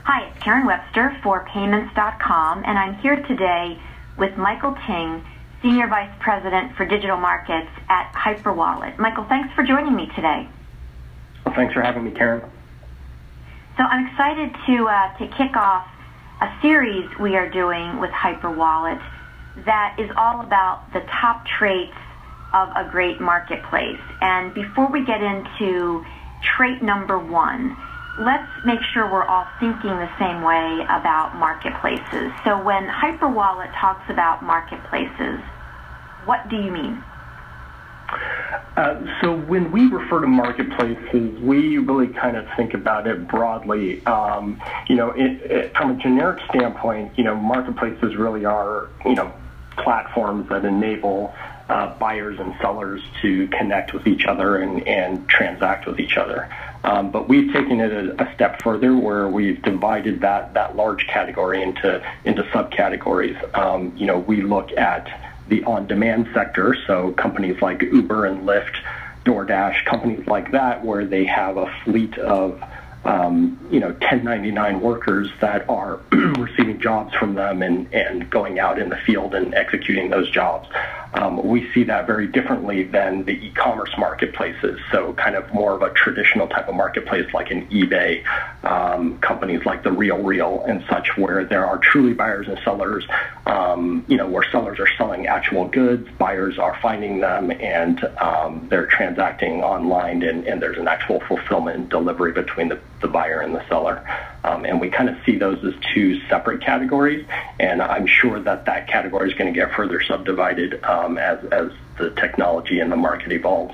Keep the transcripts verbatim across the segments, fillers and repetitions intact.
Hi, it's Karen Webster for Payments dot com, and I'm here today with Michael Ting, Senior Vice President for Digital Markets at Hyperwallet. Michael, thanks for joining me today. Well, thanks for having me, Karen. So I'm excited to uh, to kick off a series we are doing with Hyperwallet that is all about the top traits of a great marketplace. And before we get into trait number one, let's make sure we're all thinking the same way about marketplaces. So when Hyperwallet talks about marketplaces, what do you mean? Uh, so when we refer to marketplaces, we really kind of think about it broadly. Um, you know, it, it, from a generic standpoint, you know, marketplaces really are, you know, platforms that enable uh, buyers and sellers to connect with each other and, and transact with each other. Um, but we've taken it a, a step further where we've divided that, that large category into, into subcategories. Um, you know, we look at the on-demand sector, so companies like Uber and Lyft, DoorDash, companies like that, where they have a fleet of um, you know, ten ninety-nine workers that are receiving jobs from them and, and going out in the field and executing those jobs. Um, we see that very differently than the e-commerce marketplaces, so kind of more of a traditional type of marketplace like an eBay, um, companies like The RealReal and such, where there are truly buyers and sellers, um, you know, where sellers are selling actual goods, buyers are finding them, and um, they're transacting online, and, and there's an actual fulfillment and delivery between the, the buyer and the seller. Um, and we kind of see those as two separate categories, and I'm sure that that category is going to get further subdivided um, as, as the technology and the market evolves.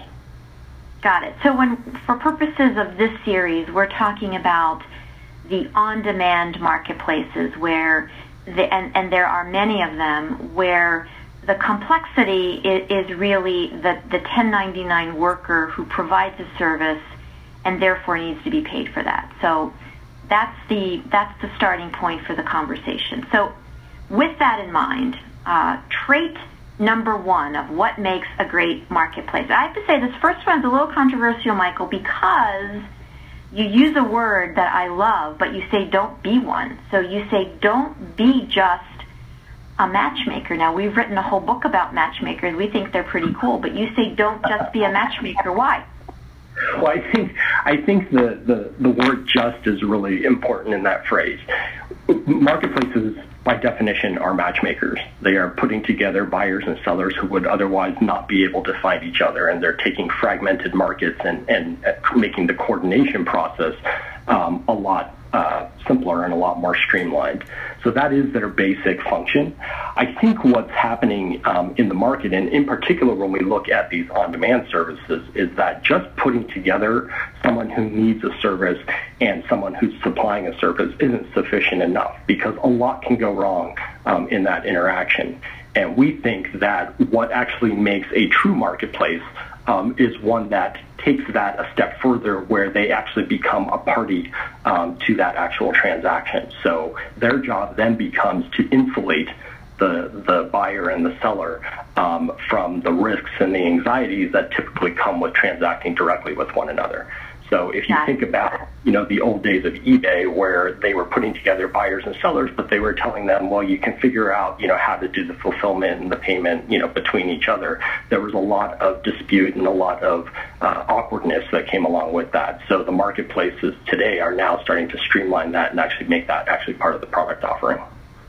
Got it. So when, for purposes of this series, we're talking about the on-demand marketplaces where, the, and, and there are many of them, where the complexity is, is really the, the ten ninety-nine worker who provides a service and therefore needs to be paid for that. So that's the that's the starting point for the conversation. So with that in mind, uh, trait number one of what makes a great marketplace. I have to say this first one's a little controversial, Michael, because you use a word that I love, but you say don't be one. So you say don't be just a matchmaker. Now, we've written a whole book about matchmakers. We think they're pretty cool, but you say don't just be a matchmaker. Why? Well, I think I think the, the, the word just is really important in that phrase. Marketplaces, by definition, are matchmakers. They are putting together buyers and sellers who would otherwise not be able to find each other, and they're taking fragmented markets and, and making the coordination process um, a lot uh, simpler and a lot more streamlined. So that is their basic function. I think what's happening um, in the market, and in particular when we look at these on-demand services, is that just putting together someone who needs a service and someone who's supplying a service isn't sufficient enough, because a lot can go wrong um, in that interaction. And we think that what actually makes a true marketplace um, is one that takes that a step further, where they actually become a party um, to that actual transaction. So their job then becomes to insulate the, the buyer and the seller um, from the risks and the anxieties that typically come with transacting directly with one another. So if you think about, you know, the old days of eBay, where they were putting together buyers and sellers, but they were telling them, well, you can figure out, you know, how to do the fulfillment and the payment, you know, between each other. There was a lot of dispute and a lot of uh, awkwardness that came along with that. So the marketplaces today are now starting to streamline that and actually make that actually part of the product offering.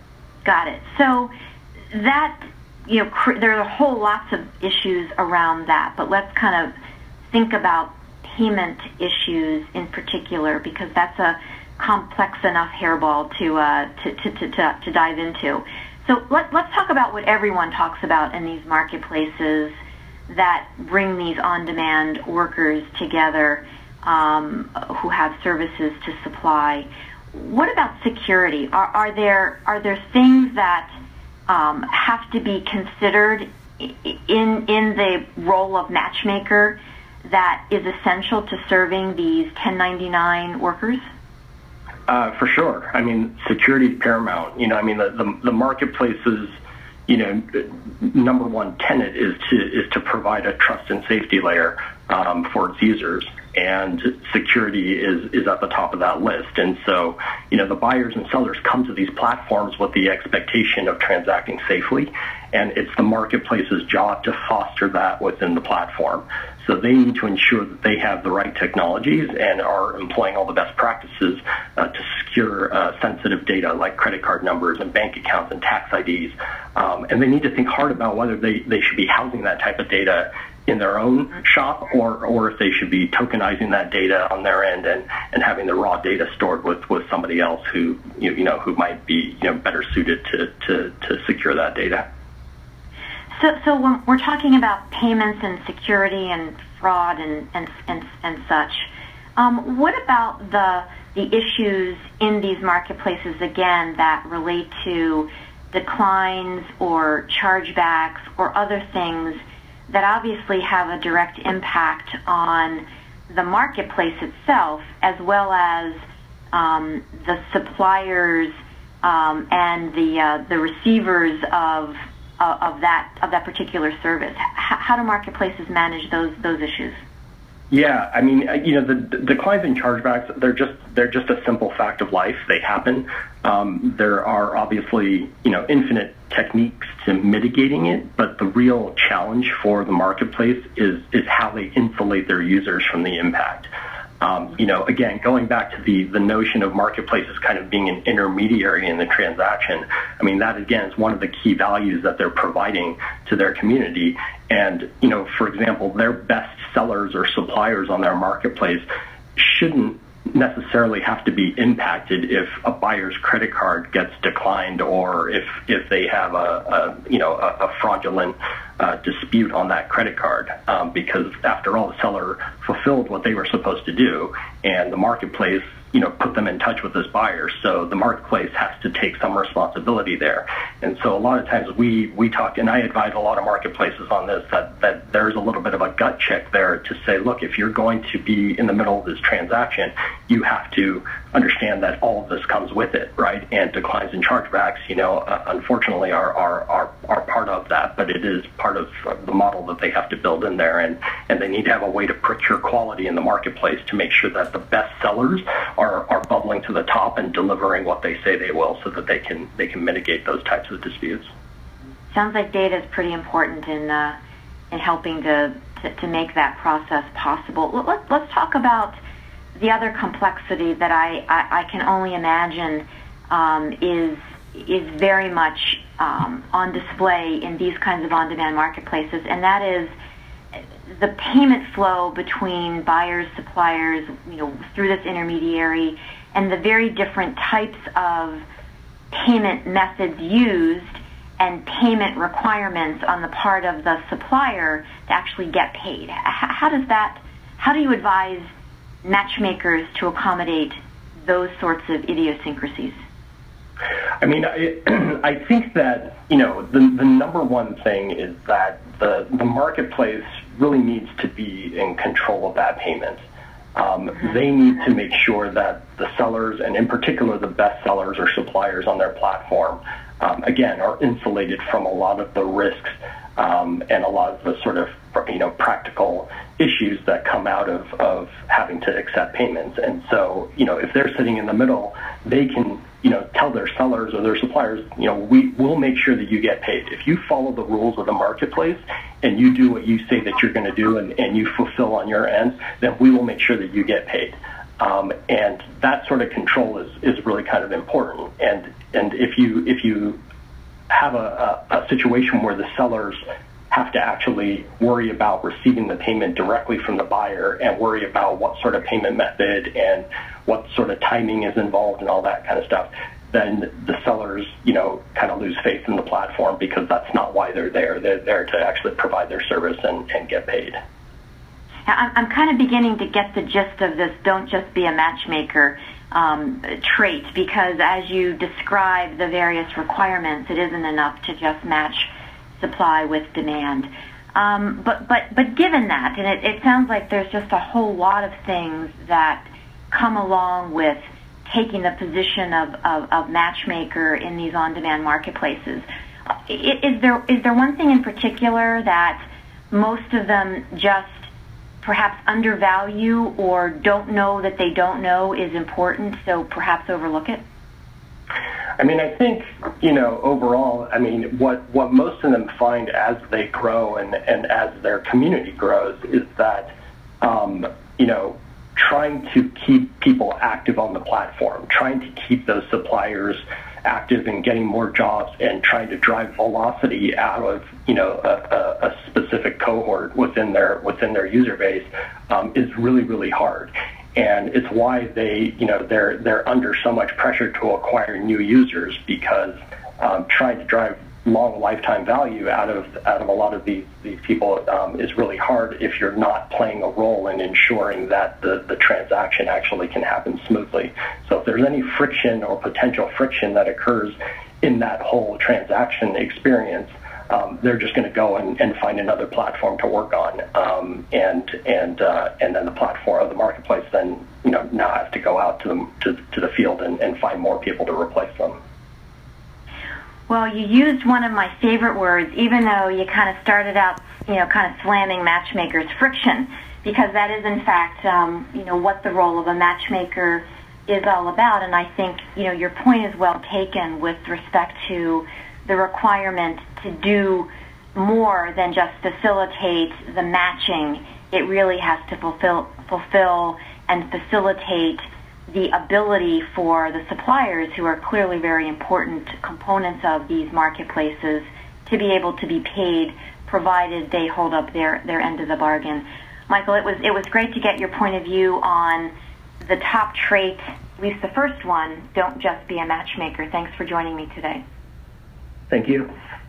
Got it. So that, you know, cr- there are a whole lots of issues around that, but let's kind of think about payment issues in particular, because that's a complex enough hairball to, uh, to, to, to, to, to dive into. So let, let's talk about what everyone talks about in these marketplaces that bring these on-demand workers together um, who have services to supply. What about security? Are, are there are there things that um, have to be considered in in the role of matchmaker that is essential to serving these ten ninety-nine workers? Uh, for sure. I mean, security is paramount. You know, I mean, the, the, the marketplaces, you know, number one tenet is to is to provide a trust and safety layer um, for its users. and security is, is at the top of that list. And so, you know, the buyers and sellers come to these platforms with the expectation of transacting safely, and it's the marketplace's job to foster that within the platform. So they need to ensure that they have the right technologies and are employing all the best practices uh, to secure uh, sensitive data like credit card numbers and bank accounts and tax I Ds. Um, and they need to think hard about whether they, they should be housing that type of data in their own shop, or, or if they should be tokenizing that data on their end and, and having the raw data stored with, with somebody else who you, you know who might be you know better suited to, to, to secure that data. So, so when we're talking about payments and security and fraud and and and, and such, um, what about the the issues in these marketplaces again that relate to declines or chargebacks or other things that obviously have a direct impact on the marketplace itself, as well as um, the suppliers um, and the uh, the receivers of uh, of that of that particular service? H- how do marketplaces manage those those issues? Yeah, I mean, you know, the, the declines in chargebacks, they're just they're just a simple fact of life. They happen. Um, there are obviously, you know, infinite techniques to mitigating it, but the real challenge for the marketplace is is how they insulate their users from the impact. Um, you know, again, going back to the, the notion of marketplaces kind of being an intermediary in the transaction, I mean, that, again, is one of the key values that they're providing to their community. And, you know, for example, their best sellers or suppliers on their marketplace shouldn't necessarily have to be impacted if a buyer's credit card gets declined, or if if they have a, a you know a, a fraudulent uh, dispute on that credit card, um, because after all, the seller fulfilled what they were supposed to do, and the marketplace you know put them in touch with this buyer. So the marketplace has to take some responsibility there. And so a lot of times we we talk, and I advise a lot of marketplaces on this, that that there's a little bit of a gut check there to say, look, if you're going to be in the middle of this transaction, you have to understand that all of this comes with it, right? And declines and chargebacks, you know, uh, unfortunately are, are are are part of that, but it is part of the model that they have to build in there, and and they need to have a way to procure quality in the marketplace to make sure that the best sellers are are bubbling to the top and delivering what they say they will, so that they can they can mitigate those types of disputes. Sounds like data is pretty important in uh, in helping to, to to make that process possible. Let's let's talk about the other complexity that I, I, I can only imagine um, is is very much um, on display in these kinds of on-demand marketplaces, and that is the payment flow between buyers, suppliers, you know, through this intermediary, and the very different types of payment methods used and payment requirements on the part of the supplier to actually get paid. How does that? How do you advise matchmakers to accommodate those sorts of idiosyncrasies? I mean, I, I think that, you know, the, the number one thing is that the, the marketplace really needs to be in control of that payment. Um, mm-hmm. They need to make sure that the sellers, and in particular the best sellers or suppliers on their platform, um, again, are insulated from a lot of the risks um, and a lot of the sort of, you know, practical issues that come out of, of having to accept payments. And so, you know, if they're sitting in the middle, they can, you know, tell their sellers or their suppliers, you know, we will make sure that you get paid. If you follow the rules of the marketplace and you do what you say that you're going to do, and, and you fulfill on your end, then we will make sure that you get paid. Um, and that sort of control is, is really kind of important. And and if you if you have a, a, a situation where the sellers have to actually worry about receiving the payment directly from the buyer and worry about what sort of payment method and what sort of timing is involved and all that kind of stuff, then the sellers, you know, kind of lose faith in the platform, because that's not why they're there. They're there to actually provide their service and, and get paid. Now, I'm kind of beginning to get the gist of this "don't just be a matchmaker" um, trait, because as you describe the various requirements, it isn't enough to just match supply with demand. Um, but, but, but given that, and it, it sounds like there's just a whole lot of things that come along with taking the position of, of, of matchmaker in these on-demand marketplaces. Is there is there one thing in particular that most of them just perhaps undervalue or don't know that they don't know is important, so perhaps overlook it? I mean, I think, you know, overall, I mean, what, what most of them find as they grow and, and as their community grows is that, um, you know, trying to keep people active on the platform, trying to keep those suppliers active and getting more jobs and trying to drive velocity out of, you know, a, a, a specific cohort within their within their user base um, is really, really hard. And it's why they, you know, they're they're under so much pressure to acquire new users, because um, trying to drive long lifetime value out of out of a lot of these these people um, is really hard if you're not playing a role in ensuring that the, the transaction actually can happen smoothly. So if there's any friction or potential friction that occurs in that whole transaction experience, um, they're just going to go and, and find another platform to work on, um, and and uh, and then the platform of the marketplace then, you know, now has to go out to the to, to the field and, and find more people to replace them. Well, you used one of my favorite words, even though you kind of started out, you know, kind of slamming matchmakers, friction, because that is, in fact, um, you know, what the role of a matchmaker is all about. And I think, you know, your point is well taken with respect to the requirement to do more than just facilitate the matching. It really has to fulfill, fulfill and facilitate the ability for the suppliers, who are clearly very important components of these marketplaces, to be able to be paid, provided they hold up their, their end of the bargain. Michael, it was it was great to get your point of view on the top trait, at least the first one, don't just be a matchmaker. Thanks for joining me today. Thank you.